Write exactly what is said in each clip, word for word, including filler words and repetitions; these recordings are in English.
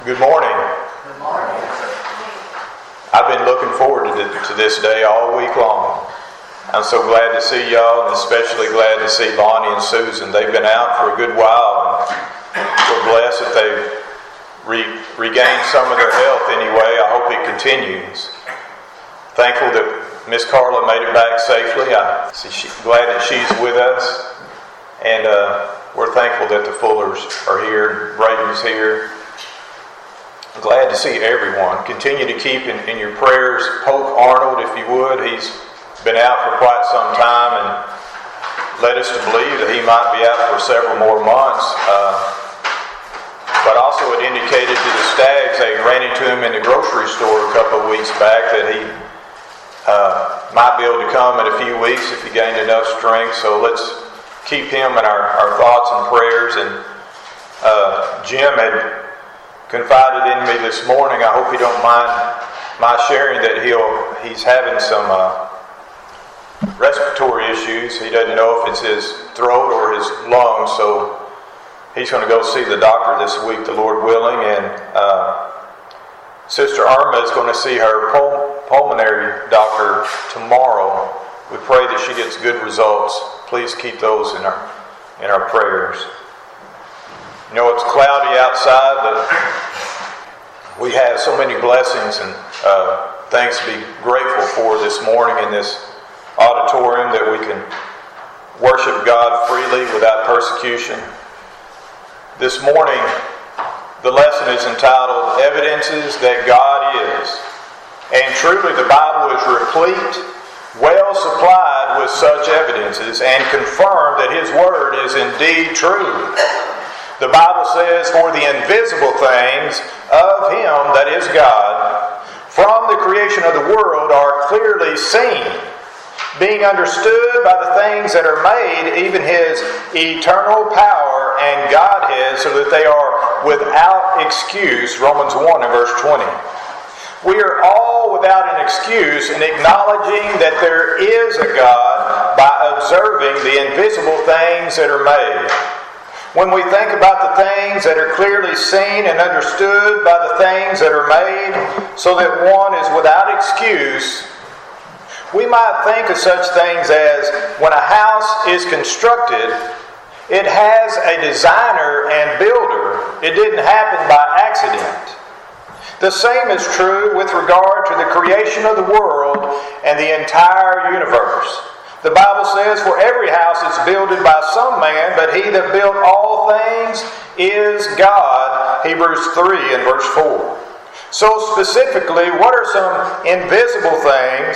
Good morning. Good morning. I've been looking forward to, th- to this day all week long. I'm so glad to see y'all, and especially glad to see Bonnie and Susan. They've been out for a good while, and we're blessed that they've re- regained some of their health anyway. I hope it continues. Thankful that Miss Carla made it back safely. I'm glad that she's with us, and uh, we're thankful that the Fullers are here, Braden's here. Glad to see everyone. Continue to keep in, in your prayers Polk Arnold, if you would. He's been out for quite some time and led us to believe that he might be out for several more months. Uh, but also it indicated to the Staggs, they ran into him in the grocery store a couple of weeks back, that he uh, might be able to come in a few weeks if he gained enough strength. So let's keep him in our, our thoughts and prayers. And uh, Jim had confided in me this morning. I hope you don't mind my sharing that he'll he's having some uh, respiratory issues. He doesn't know if it's his throat or his lungs, so he's going to go see the doctor this week, the Lord willing. And uh, Sister Irma is going to see her pul- pulmonary doctor tomorrow. We pray that she gets good results. Please keep those in our in our prayers. You know, it's cloudy outside, but we have so many blessings and uh, things to be grateful for this morning in this auditorium, that we can worship God freely without persecution. This morning, the lesson is entitled, Evidences That God Is. And truly the Bible is replete, well supplied with such evidences, and confirmed that His Word is indeed true. The Bible says, for the invisible things of Him that is God, from the creation of the world are clearly seen, being understood by the things that are made, even His eternal power and Godhead, so that they are without excuse. Romans one and verse twenty. We are all without an excuse in acknowledging that there is a God by observing the invisible things that are made. When we think about the things that are clearly seen and understood by the things that are made, so that one is without excuse, we might think of such things as when a house is constructed, it has a designer and builder. It didn't happen by accident. The same is true with regard to the creation of the world and the entire universe. The Bible says, for every house is builded by some man, but he that built all things is God. Hebrews three and verse four. So specifically, what are some invisible things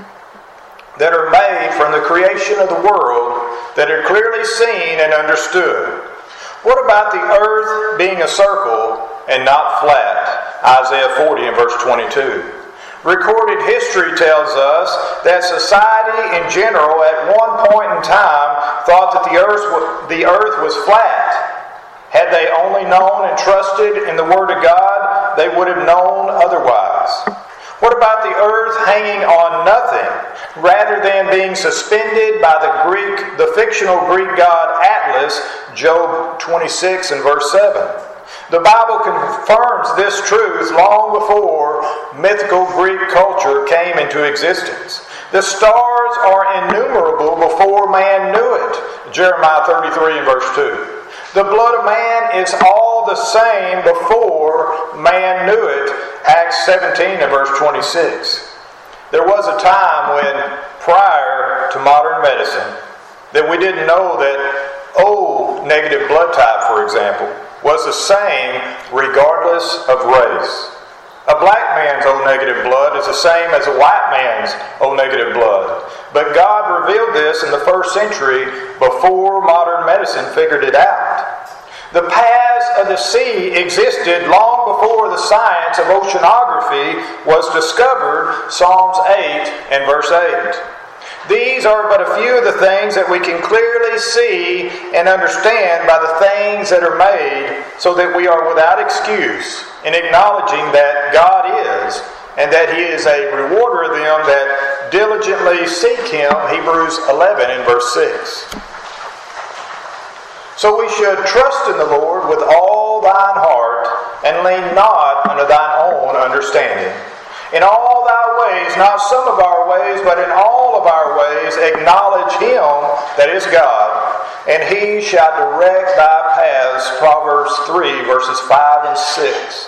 that are made from the creation of the world that are clearly seen and understood? What about the earth being a circle and not flat? Isaiah forty and verse twenty-two. Recorded history tells us that society in general at one point in time thought that the earth, the earth was flat. Had they only known and trusted in the Word of God, they would have known otherwise. What about the earth hanging on nothing, rather than being suspended by the Greek, the fictional Greek god Atlas, Job twenty-six and verse seven? The Bible confirms this truth long before mythical Greek culture came into existence. The stars are innumerable before man knew it. Jeremiah thirty-three and verse two. The blood of man is all the same before man knew it. Acts seventeen and verse twenty-six. There was a time when, prior to modern medicine, that we didn't know that O negative blood type, for example, was the same regardless of race. A black man's O negative blood is the same as a white man's O negative blood. But God revealed this in the first century before modern medicine figured it out. The paths of the sea existed long before the science of oceanography was discovered, Psalms eight and verse eight. These are but a few of the things that we can clearly see and understand by the things that are made, so that we are without excuse in acknowledging that God is, and that He is a rewarder of them that diligently seek Him, Hebrews eleven and verse six. So we should trust in the Lord with all thine heart, and lean not unto thine own understanding. In all thy ways, not some of our ways, but in all of our ways, acknowledge Him that is God, and He shall direct thy paths. Proverbs three, verses five and six.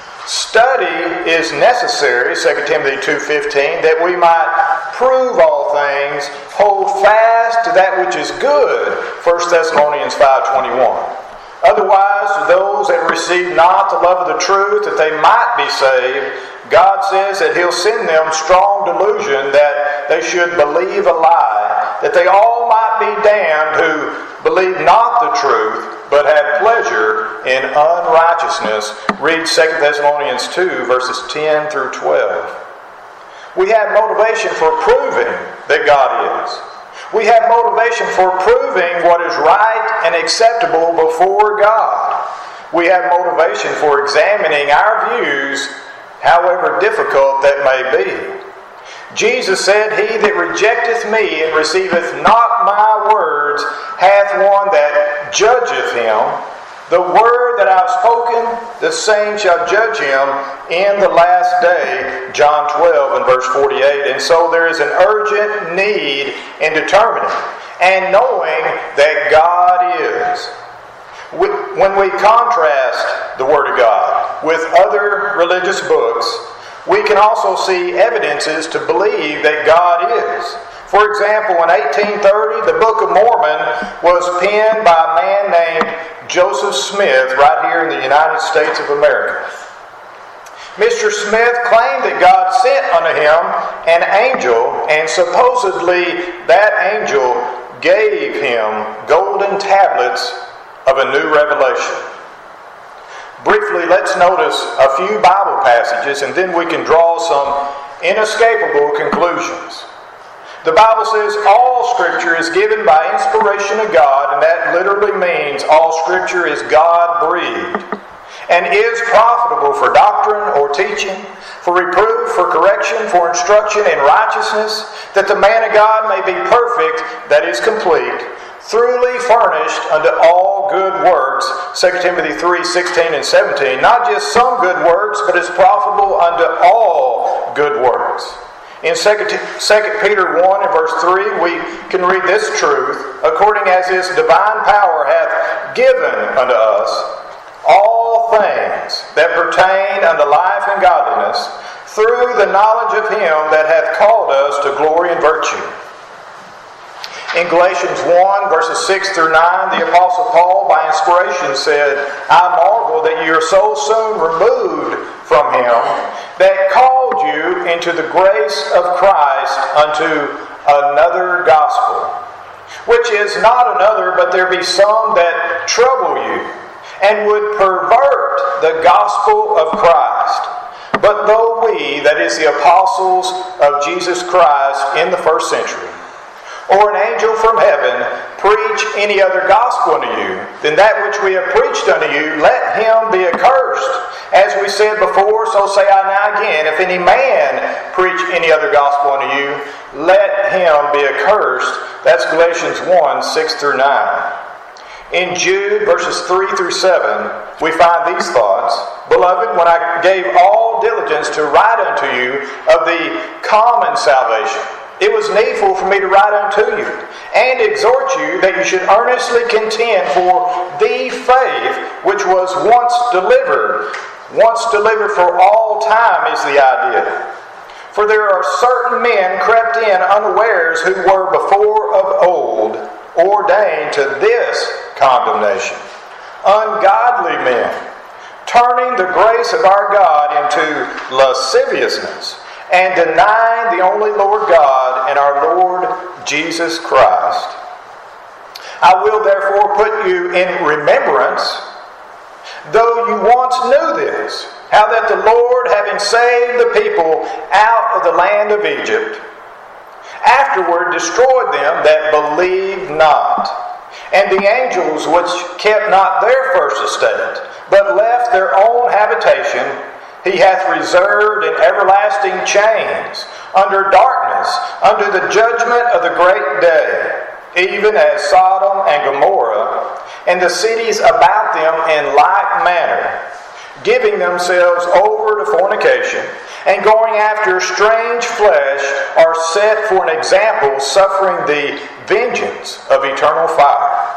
Study is necessary, Second Timothy two fifteen, that we might prove all things, hold fast to that which is good, First Thessalonians five twenty-one. Otherwise, to those that receive not the love of the truth, that they might be saved, God says that He'll send them strong delusion that they should believe a lie, that they all might be damned who believe not the truth, but have pleasure in unrighteousness. Read Second Thessalonians two, verses ten through twelve. We have motivation for proving that God is. We have motivation for proving what is right and acceptable before God. We have motivation for examining our views, however difficult that may be. Jesus said, He that rejecteth me and receiveth not my words hath one that judgeth him. The word that I have spoken, the same shall judge him in the last day. John twelve and verse forty-eight. And so there is an urgent need in determining and knowing that God is. When we contrast the Word of God with other religious books, we can also see evidences to believe that God is. For example, in eighteen thirty, the Book of Mormon was penned by a man named Joseph Smith right here in the United States of America. Mister Smith claimed that God sent unto him an angel, and supposedly that angel gave him golden tablets of a new revelation. Briefly, let's notice a few Bible passages, and then we can draw some inescapable conclusions. The Bible says all Scripture is given by inspiration of God, and that literally means all Scripture is God-breathed, and is profitable for doctrine or teaching, for reproof, for correction, for instruction in righteousness, that the man of God may be perfect, that is complete, thoroughly furnished unto all good works, Second Timothy three sixteen and seventeen. Not just some good works, but is profitable unto all good works. In Second Peter one and verse three, we can read this truth, according as His divine power hath given unto us all things that pertain unto life and godliness, through the knowledge of Him that hath called us to glory and virtue. In Galatians one, verses six through nine, the Apostle Paul, by inspiration, said, I marvel that you are so soon removed from Him that called you into the grace of Christ unto another gospel, which is not another, but there be some that trouble you, and would pervert the gospel of Christ. But though we, that is the apostles of Jesus Christ in the first century, or an angel from heaven, preach any other gospel unto you than that which we have preached unto you, let him be accursed. As we said before, so say I now again, if any man preach any other gospel unto you, let him be accursed. That's Galatians one, six through nine. In Jude, verses three through seven, we find these thoughts. Beloved, when I gave all diligence to write unto you of the common salvation, it was needful for me to write unto you, and exhort you that you should earnestly contend for the faith which was once delivered. Once delivered for all time is the idea. For there are certain men crept in unawares who were before of old ordained to this condemnation. Ungodly men, turning the grace of our God into lasciviousness, and denying the only Lord God and our Lord Jesus Christ. I will therefore put you in remembrance, though you once knew this, how that the Lord, having saved the people out of the land of Egypt, afterward destroyed them that believed not, and the angels which kept not their first estate, but left their own habitation, He hath reserved in everlasting chains, under darkness, under the judgment of the great day, even as Sodom and Gomorrah, and the cities about them in like manner, giving themselves over to fornication, and going after strange flesh, are set for an example, suffering the vengeance of eternal fire.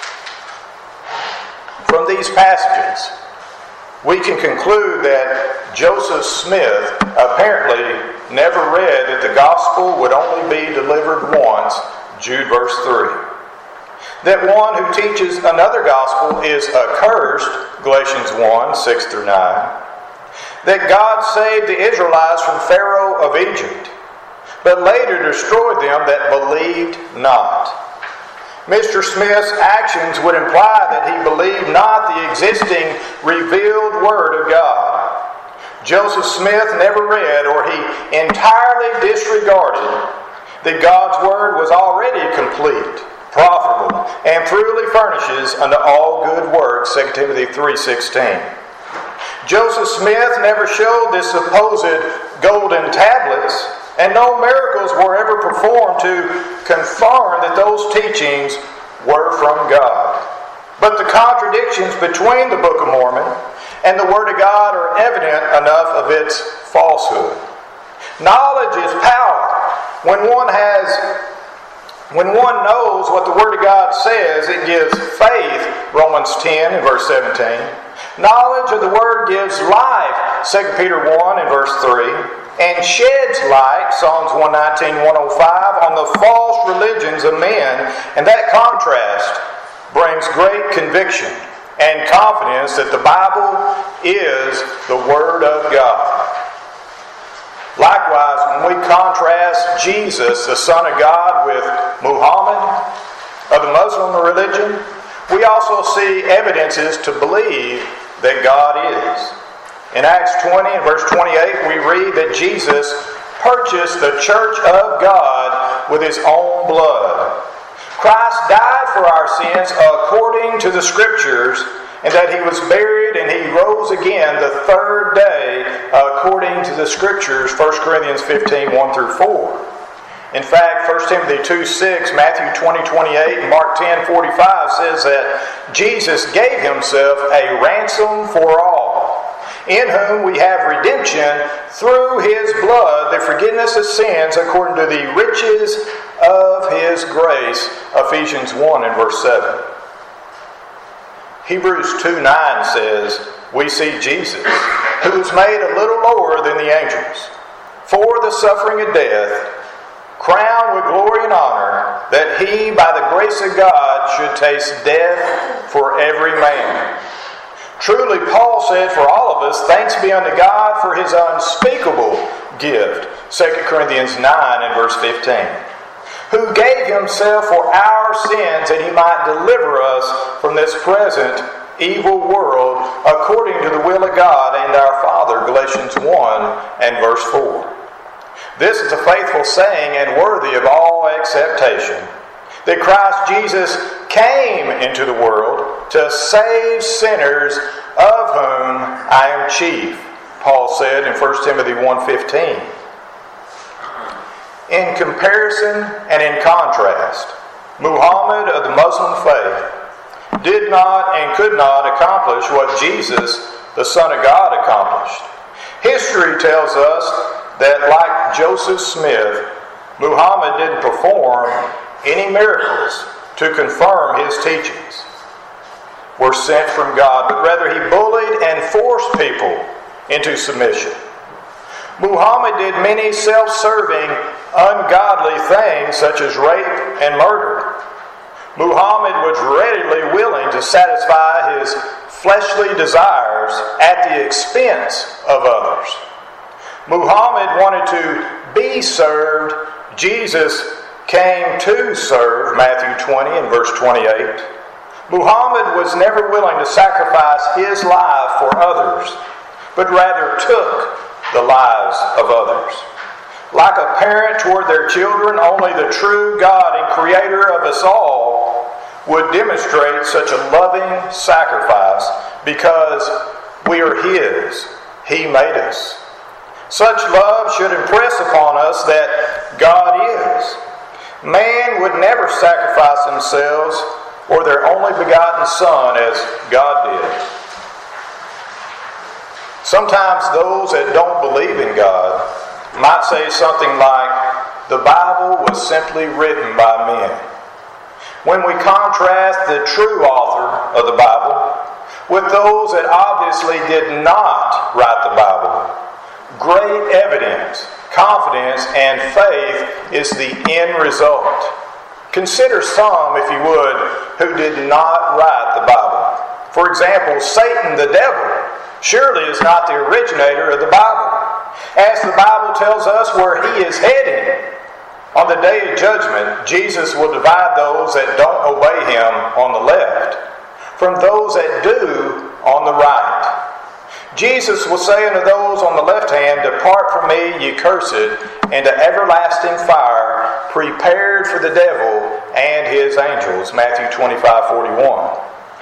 From these passages, we can conclude that Joseph Smith apparently never read that the gospel would only be delivered once, Jude verse three. That one who teaches another gospel is accursed, Galatians one, six through nine. That God saved the Israelites from Pharaoh of Egypt, but later destroyed them that believed not. Mister Smith's actions would imply that he believed not the existing revealed Word of God. Joseph Smith never read, or he entirely disregarded, that God's Word was already complete, profitable, and truly furnishes unto all good works, Second Timothy three sixteen. Joseph Smith never showed the supposed golden tablets, and no miracles were ever performed to confirm that those teachings were from God. But the contradictions between the Book of Mormon and the Word of God are evident enough of its falsehood. Knowledge is power. When one has, when one knows what the Word of God says, it gives faith, Romans ten and verse seventeen. Knowledge of the Word gives life, Second Peter one and verse three. And sheds light, Psalms one nineteen, one oh five, on the false religions of men. And that contrast brings great conviction and confidence that the Bible is the Word of God. Likewise, when we contrast Jesus, the Son of God, with Muhammad of the Muslim religion, we also see evidences to believe that God is. In Acts twenty and verse twenty-eight, we read that Jesus purchased the church of God with His own blood. Christ died for our sins according to the Scriptures, and that He was buried and He rose again the third day according to the Scriptures, First Corinthians fifteen, one through four. In fact, First Timothy two six, Matthew twenty twenty-eight, and Mark ten forty-five says that Jesus gave Himself a ransom for all, in whom we have redemption through His blood, the forgiveness of sins according to the riches of His grace, Ephesians one and verse seven. Hebrews two nine says, we see Jesus, who was made a little lower than the angels, for the suffering of death, crowned with glory and honor, that He, by the grace of God, should taste death for every man. Truly, Paul said, for all of us, thanks be unto God for His unspeakable gift, Second Corinthians nine and verse fifteen, who gave Himself for our sins that He might deliver us from this present evil world, according to the will of God and our Father, Galatians one and verse four. This is a faithful saying and worthy of all acceptation, that Christ Jesus came into the world to save sinners, of whom I am chief, Paul said in First Timothy one fifteen. In comparison and in contrast, Muhammad of the Muslim faith did not and could not accomplish what Jesus, the Son of God, accomplished. History tells us that, like Joseph Smith, Muhammad didn't perform any miracles to confirm his teachings were sent from God, but rather he bullied and forced people into submission. Muhammad did many self-serving, ungodly things such as rape and murder. Muhammad was readily willing to satisfy his fleshly desires at the expense of others. Muhammad wanted to be served. Jesus came to serve, Matthew twenty and verse twenty-eight. Muhammad was never willing to sacrifice his life for others, but rather took the lives of others. Like a parent toward their children, only the true God and Creator of us all would demonstrate such a loving sacrifice, because we are His. He made us. Such love should impress upon us that God is. Man would never sacrifice themselves or their only begotten Son as God did. Sometimes those that don't believe in God might say something like, the Bible was simply written by men. When we contrast the true author of the Bible with those that obviously did not write the Bible, great evidence, confidence, and faith is the end result. Consider some, if you would, who did not write the Bible. For example, Satan the devil surely is not the originator of the Bible, as the Bible tells us where he is heading. On the day of judgment, Jesus will divide those that don't obey him on the left from those that do on the right. Jesus will say unto those on the left hand, depart from me, ye cursed, into everlasting fire, prepared for the devil and his angels. Matthew twenty-five forty-one.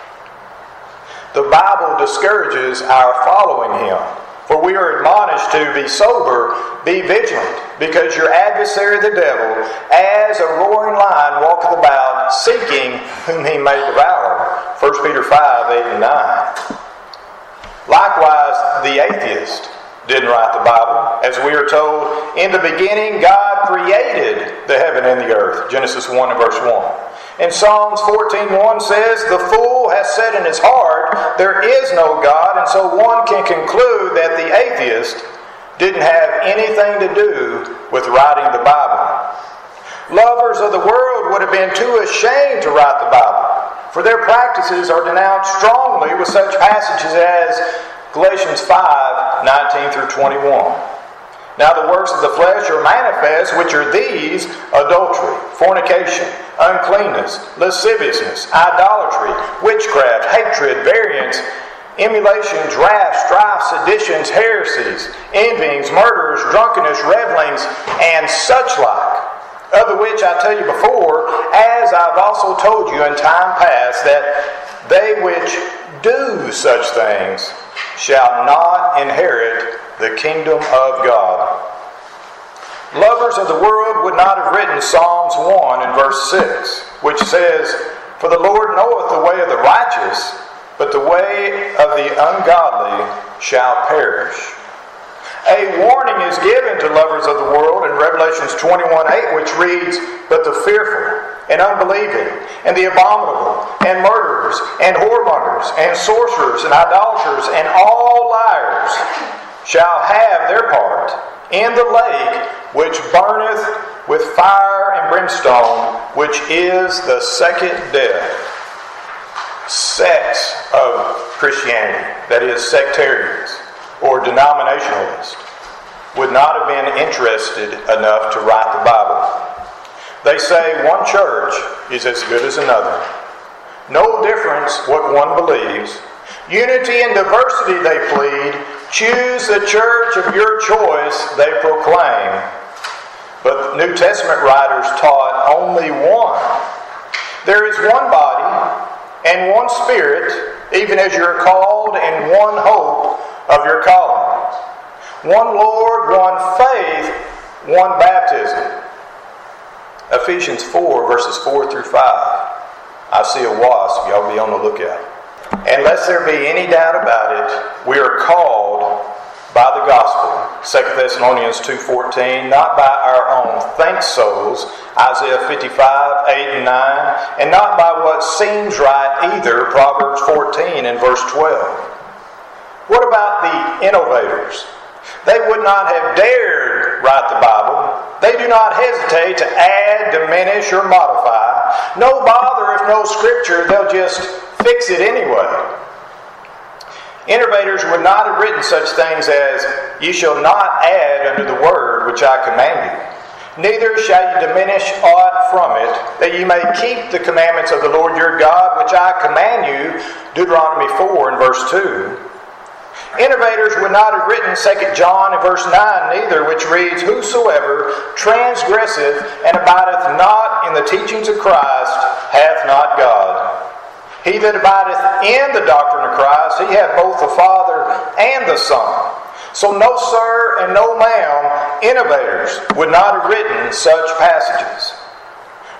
The Bible discourages our following him. For we are admonished to be sober, be vigilant, because your adversary the devil, as a roaring lion, walketh about, seeking whom he may devour. First Peter five, eight and nine. Likewise, the atheist didn't write the Bible. As we are told, in the beginning God created the heaven and the earth. Genesis one and verse one. And Psalms fourteen one says, the fool has said in his heart, there is no God, and so one can conclude that the atheist didn't have anything to do with writing the Bible. Lovers of the world would have been too ashamed to write the Bible, for their practices are denounced strongly with such passages as Galatians five nineteen through twenty-one. Now the works of the flesh are manifest, which are these: adultery, fornication, uncleanness, lasciviousness, idolatry, witchcraft, hatred, variance, emulation, wrath, strife, seditions, heresies, envyings, murders, drunkenness, revelings, and such like. Of the which I tell you before, as I've also told you in time past, that they which do such things shall not inherit the kingdom of God. Lovers of the world would not have written Psalms one and verse six, which says, for the Lord knoweth the way of the righteous, but the way of the ungodly shall perish. A warning is given to lovers of the world in Revelations twenty-one eight, which reads, but the fearful and unbelieving and the abominable and murderers and whoremongers and sorcerers and idolaters and all liars shall have their part in the lake which burneth with fire and brimstone, which is the second death. Sects of Christianity, that is sectarians or denominationalists, would not have been interested enough to write the Bible. They say one church is as good as another. No difference what one believes. Unity and diversity they plead. Choose the church of your choice, they proclaim. But New Testament writers taught only one. There is one body and one Spirit, even as you are called, and one hope of your calling. One Lord, one faith, one baptism. Ephesians four, verses four through five. I see a wasp. Y'all be on the lookout. And lest there be any doubt about it, we are called by the gospel. Second Thessalonians two fourteen, not by our own thank souls, Isaiah fifty-five, eight and nine, and not by what seems right either, Proverbs fourteen and verse twelve. What about the innovators? They would not have dared write the Bible. They do not hesitate to add, diminish, or modify. No bother if no scripture, they'll just fix it anyway. Innovators would not have written such things as, ye shall not add unto the word which I command you. Neither shall you diminish aught from it, that ye may keep the commandments of the Lord your God, which I command you. Deuteronomy four and verse two. Innovators would not have written Second John and verse nine neither, which reads, whosoever transgresseth and abideth not in the teachings of Christ hath not God. He that abideth in the doctrine of Christ, he hath both the Father and the Son. So no sir and no ma'am, innovators would not have written such passages.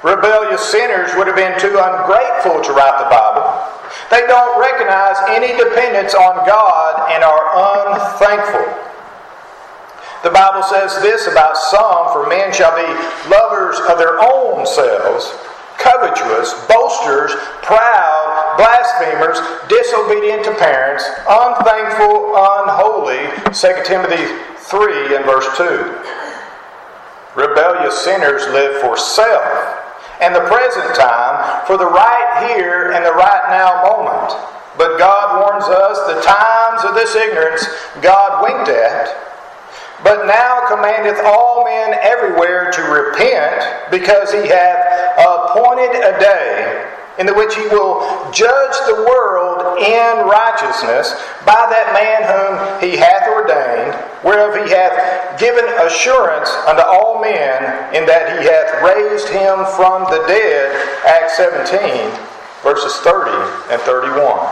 Rebellious sinners would have been too ungrateful to write the Bible. They don't recognize any dependence on God and are unthankful. The Bible says this about some, for men shall be lovers of their own selves, covetous, boasters, proud, blasphemers, disobedient to parents, unthankful, unholy. Second Timothy three and verse two. Rebellious sinners live for self and the present time, for the right here and the right now moment. But God warns us, the times of this ignorance God winked at, but now commandeth all men everywhere to repent, because he hath appointed a day in the which he will judge the world in righteousness by that man whom he hath ordained, whereof he hath given assurance unto all men, in that he hath raised him from the dead. Acts seventeen, verses thirty and thirty-one.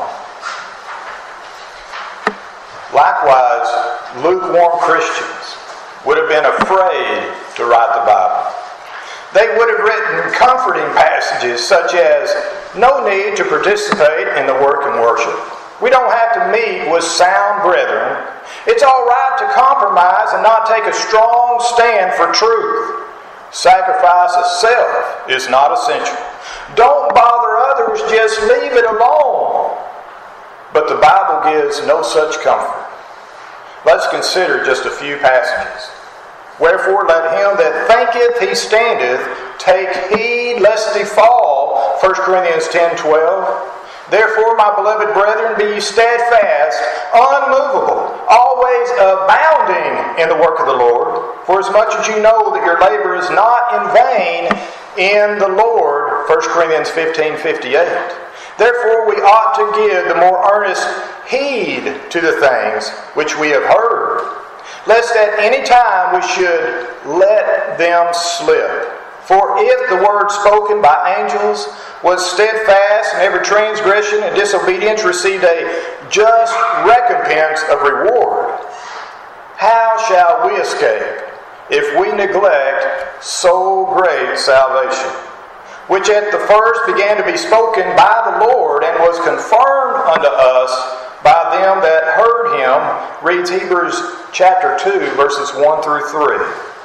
Likewise, lukewarm Christians would have been afraid to write the Bible. They would have written comforting passages such as, no need to participate in the work and worship. We don't have to meet with sound brethren. It's all right to compromise and not take a strong stand for truth. Sacrifice of self is not essential. Don't bother others, just leave it alone. But the Bible gives no such comfort. Let's consider just a few passages. Wherefore let him that thinketh he standeth take heed lest he fall. First Corinthians ten twelve. Therefore, my beloved brethren, be ye steadfast, unmovable, always abounding in the work of the Lord. For as much as you know that your labor is not in vain in the Lord. First Corinthians fifteen fifty-eight. Therefore we ought to give the more earnest heed to the things which we have heard, lest at any time we should let them slip. For if the word spoken by angels was steadfast, and every transgression and disobedience received a just recompense of reward, how shall we escape if we neglect so great salvation, which at the first began to be spoken by the Lord, and was confirmed unto us by them that heard him? Reads Hebrews chapter two, verses one through three.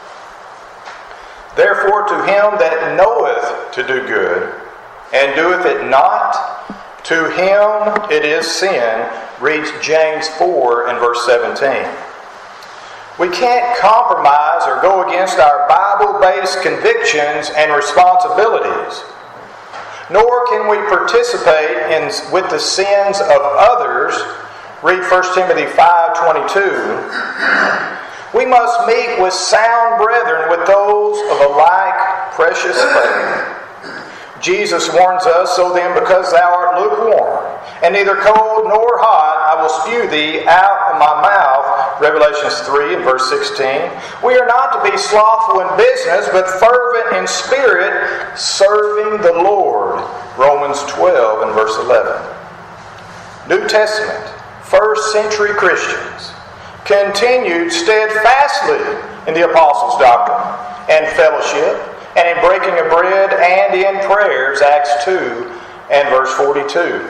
Therefore to him that knoweth to do good, and doeth it not, to him it is sin. Reads James four and verse seventeen. We can't compromise or go against our Bible-based convictions and responsibilities. Nor can we participate in with the sins of others. Read First Timothy five twenty-two. We must meet with sound brethren, with those of a like precious faith. Jesus warns us, so then, because thou art lukewarm, and neither cold nor hot, I will spew thee out of my mouth. Revelations three and verse sixteen. We are not to be slothful in business, but fervent in spirit, serving the Lord. Romans twelve and verse eleven. New Testament, first century Christians continued steadfastly in the apostles' doctrine and fellowship, and in breaking of bread and in prayers. Acts two and verse forty-two.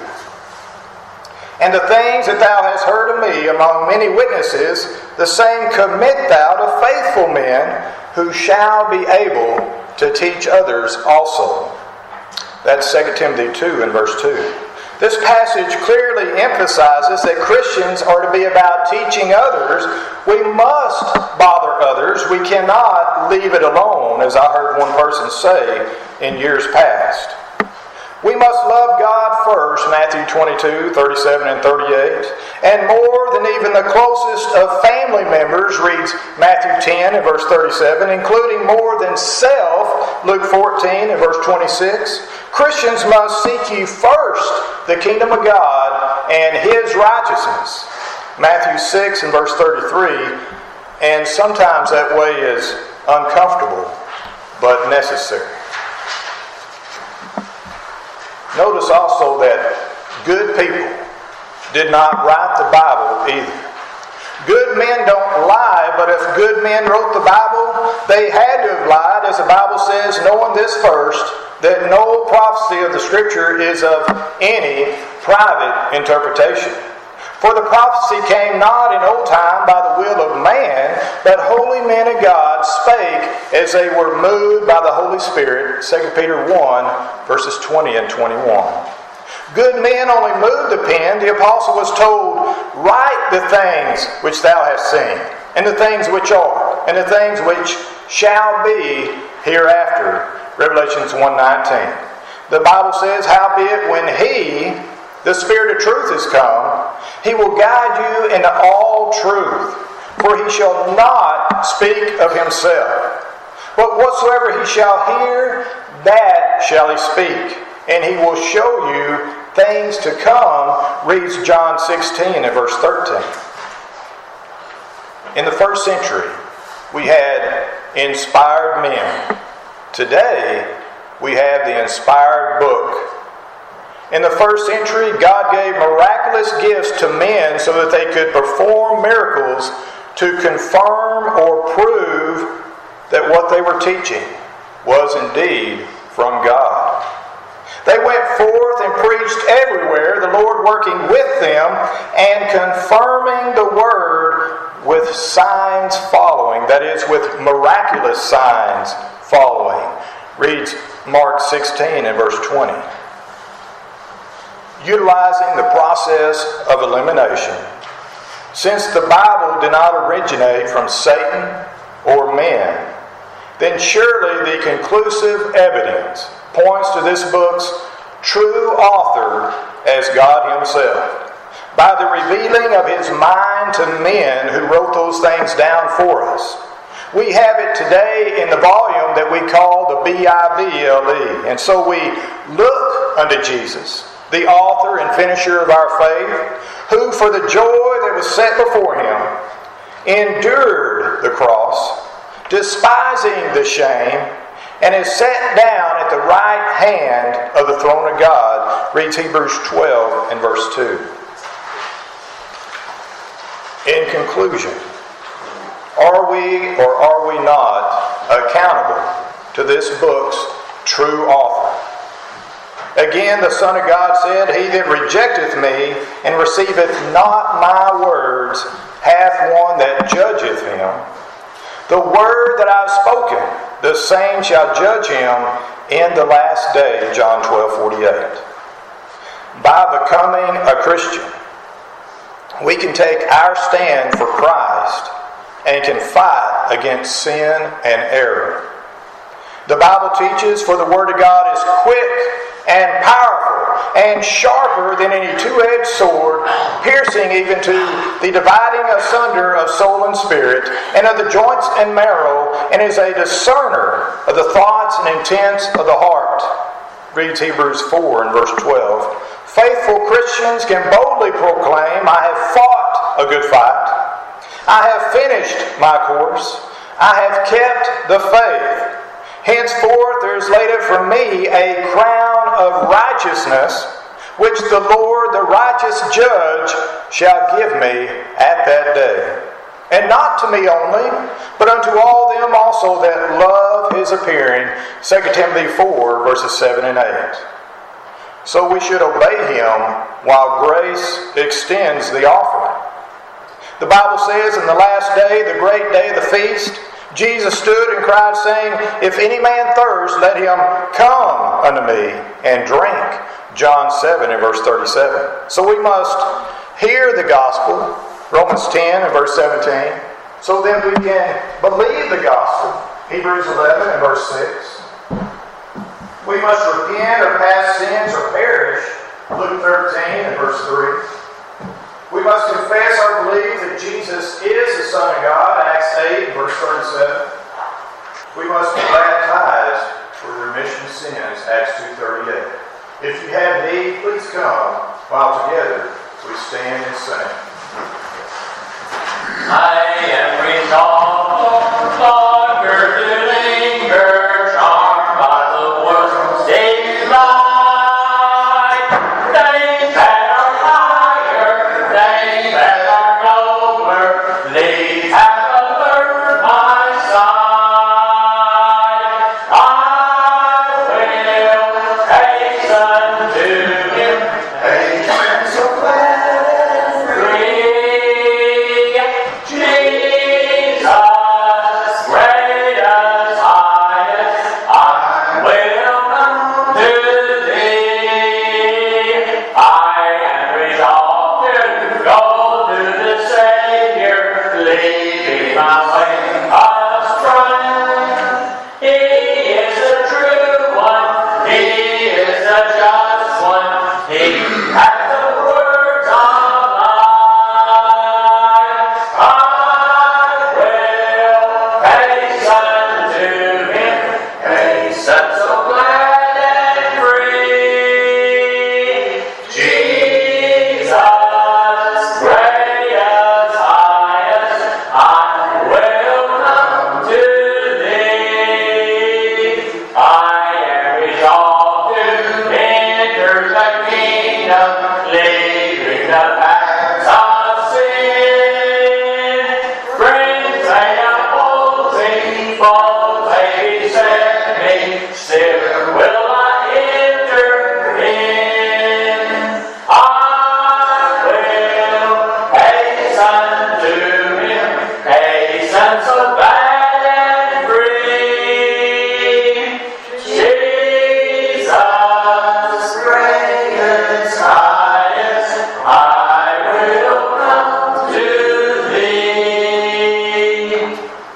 And the things that thou hast heard of me among many witnesses, the same commit thou to faithful men, who shall be able to teach others also. That's Second Timothy two and verse two. This passage clearly emphasizes that Christians are to be about teaching others. We must bother others. We cannot leave it alone, as I heard one person say in years past. We must love God first, Matthew twenty-two, thirty-seven and thirty-eight. And more than even the closest of family members, reads Matthew ten and verse thirty-seven, including more than self, Luke fourteen and verse twenty-six. Christians must seek ye first the kingdom of God and his righteousness, Matthew six and verse thirty-three. And sometimes that way is uncomfortable, but necessary. Notice also that good people did not write the Bible either. Good men don't lie, but if good men wrote the Bible, they had to have lied, as the Bible says, knowing this first, that no prophecy of the Scripture is of any private interpretation. For the prophecy came not in old time by the will of man, but holy men of God spake as they were moved by the Holy Spirit. Second Peter one, verses twenty and twenty-one. Good men only moved the pen. The apostle was told, write the things which thou hast seen, and the things which are, and the things which shall be hereafter. Revelations one nineteen. The Bible says, howbeit when he, the Spirit of truth, is come, he will guide you into all truth. For he shall not speak of himself, but whatsoever he shall hear, that shall he speak. And he will show you things to come, reads John sixteen and verse thirteen. In the first century, we had inspired men. Today, we have the inspired book. In the first century, God gave miraculous gifts to men so that they could perform miracles to confirm or prove that what they were teaching was indeed from God. They went forth and preached everywhere, the Lord working with them and confirming the word with signs following, that is, with miraculous signs following. Reads Mark sixteen and verse twenty. Utilizing the process of elimination, since the Bible did not originate from Satan or men, then surely the conclusive evidence points to this book's true author as God himself, by the revealing of his mind to men who wrote those things down for us. We have it today in the volume that we call the B I B L E. And so we look unto Jesus, the author and finisher of our faith, who for the joy that was set before him endured the cross, despising the shame, and is set down at the right hand of the throne of God, reads Hebrews twelve and verse two. In conclusion, are we or are we not accountable to this book's true author? Again, the Son of God said, he that rejecteth me and receiveth not my words hath one that judgeth him. The word that I have spoken, the same shall judge him in the last day, John twelve forty-eight. By becoming a Christian, we can take our stand for Christ and can fight against sin and error. The Bible teaches, for the Word of God is quick and powerful and sharper than any two-edged sword, piercing even to the dividing asunder of soul and spirit, and of the joints and marrow, and is a discerner of the thoughts and intents of the heart. Reads Hebrews four and verse twelve. Faithful Christians can boldly proclaim, I have fought a good fight. I have finished my course. I have kept the faith. Henceforth there is laid up for me a crown of righteousness, which the Lord, the righteous judge, shall give me at that day. And not to me only, but unto all them also that love his appearing. Second Timothy four, verses seven and eight. So we should obey him while grace extends the offering. The Bible says, in the last day, the great day of the feast, Jesus stood and cried, saying, if any man thirst, let him come unto me and drink. John seven and verse thirty-seven. So we must hear the gospel, Romans ten and verse seventeen, so then we can believe the gospel, Hebrews eleven and verse six. We must repent of past sins or perish, Luke thirteen and verse three. We must confess our belief that Jesus is the Son of God, Acts eight and verse thirty-seven. We must be baptized for the remission of sins, Acts two thirty-eight. If you have need, please come while together we stand and sing. I am resolved no longer to linger, charmed by the world's daily light. Things that are higher, things that are nobler, these have allured my sight. I will leading my way of strife. He is the true one, He is the just one, He hath the words of life. I will hasten to Him, hasten so glad and free. Jesus, greatest, highest, I will come to Thee. I am resolved to enter the kingdom, leaving the paths of sin. Friends may oppose me, foes may beset me, still will